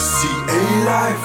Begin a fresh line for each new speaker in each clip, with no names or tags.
CA life.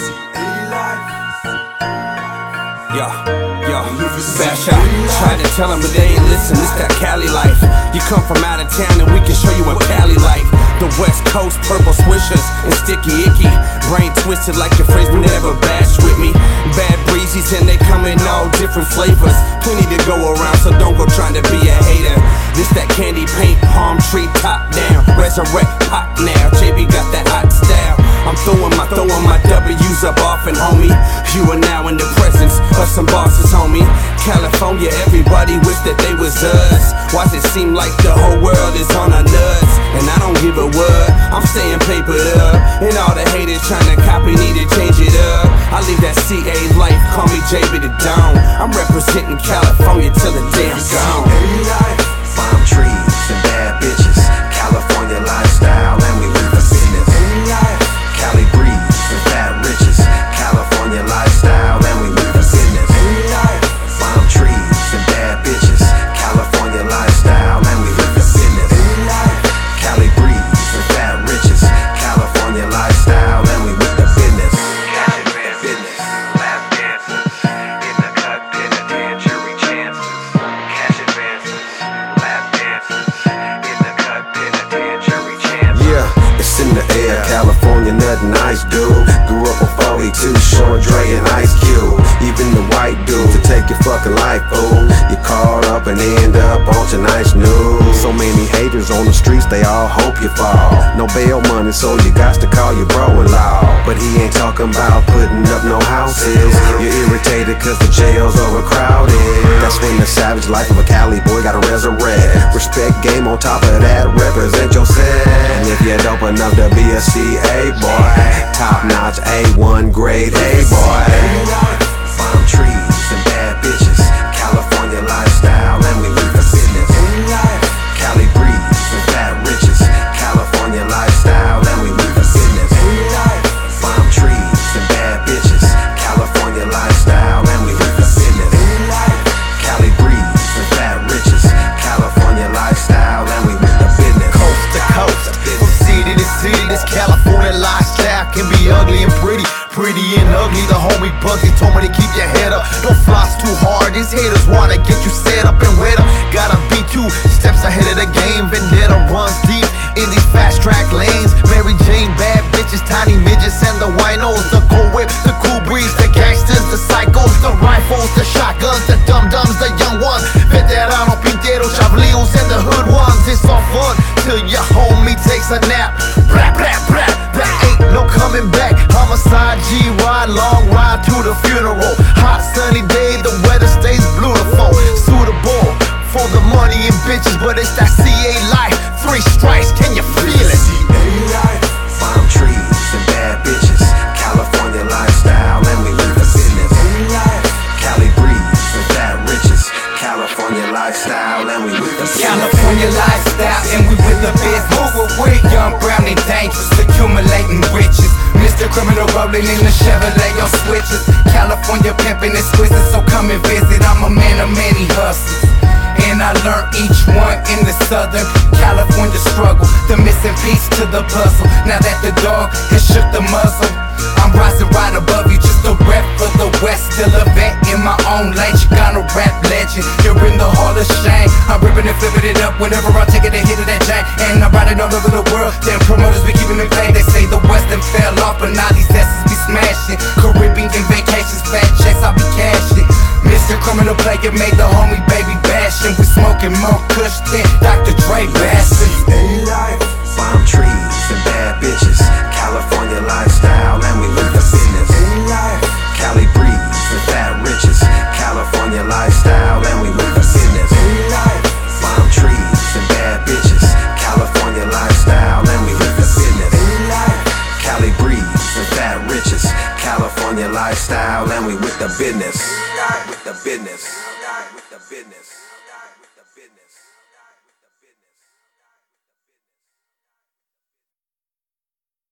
Bad shot. Tried to tell them, but they ain't listen. It's that Cali life. You come from out of town and we can show you what Cali like. The West Coast, purple swishers and sticky icky. Brain twisted like your friends, but never bash with me. Bad breezes and they come in all different flavors. Plenty to go around, so don't go trying to be a hater. This that candy paint, palm tree, top down. Resurrect hot now. JB got that hot style. I'm throwing my W's up often, homie. You are now in the presence of some bosses, homie. California, everybody wish that they was us. Why's it seem like the whole world is on our nuts? And I don't give a word, I'm staying papered up. And all the haters trying to copy need to change it up. I leave that CA life, call me JB the Dome. I'm representing California till the day I'm gone.
Palm trees and bad bitches, California lifestyle, and we live the business. Cali breeze and fat riches, California lifestyle, and we live the business. Palm trees and bad bitches, California lifestyle, and we live the business. Cali breeze and fat riches, California lifestyle, and we live the business.
Cash advances, lap dances, in the cut penitentiary chances. Cash advances, lap dances, in the cut penitentiary chances.
Yeah, it's in the air, California, nothing nice, dude. Grew up on 42, Sean Dre and Ice Cube. Even the white dude to take your fucking life, fool. You caught up and end up on tonight's news. So many haters on the streets, they all hope you fall. No bail money, so you got to call your bro-in-law. But he ain't talking about putting up no houses. You're irritated cause the jail's overcrowded. That's when the savage life of a Cali boy gotta resurrect. Respect game on top of that, represent yourself. And if you're dope enough to be a CA boy, top notch A1 grade A boy. Palm trees and bad bitches, California lifestyle, and we live the business. Cali breeze and fat riches, California lifestyle, and we live the business. Palm trees and bad bitches, California lifestyle, and we live the business. Cali breeze and fat riches, California lifestyle, and we live the business.
Coast to coast, from city to city, this California lifestyle can be ugly and pretty. Pretty and ugly, the homie Bugsy told me to keep your head up. Don't floss too hard, these haters wanna get you set up and wet up. Gotta be 2 steps ahead of the game. Vendetta runs deep in these fast track lanes. Mary Jane, bad bitches, tiny midgets, and the winos. The cold whip, the cool breeze, the gangsters, the psychos, the rifles, the shotguns, the dum-dums, the young ones. Veterano, Pintero, Chavlios, and the hood ones. It's all fun till your homie takes a nap. Brap, brap, brap, there ain't no coming back. Homicide, G-Ride, long ride to the funeral. Hot sunny day, the weather stays beautiful. Suitable for the money and bitches, but it's that CA life. 3 strikes, can you feel it?
Palm trees and bad bitches, California lifestyle, and we live the business. Cali breeze and fat riches, California lifestyle, and we live the business.
California lifestyle, and we with the biz. Move away, young, brown, and dangerous, accumulating riches. Mr. Criminal rolling in the Chevrolet on switches. California pimping exquisite, so come and visit. I'm a man of many hustles, and I learned each one in the Southern California struggle. The missing piece to the puzzle. Now that the dog has shook the muzzle, I'm rising right above you, just a rep for the West. Still a vet in my own lane, Chicano rap legend. You're in the hall of shame. I'm ripping and flipping it up whenever I'm taking a hit of that jack. And I'm riding all over the world, damn promoters be keeping me playing. They say the West done fell off, but now these asses be smashing. Caribbean vacations, fat checks, I'll be cashing. Mr. Criminal Player made the homie baby bashing. We smoking more kush than Dr. Dre bashing.
Palm trees and bad bitches, California lifestyle, and we live the business. Cali breeze and fat riches, California lifestyle, and we live the business. Palm trees and bad bitches, California lifestyle, and we live the business. Cali breeze and fat riches, California lifestyle, and we with the business. With the business. With the business.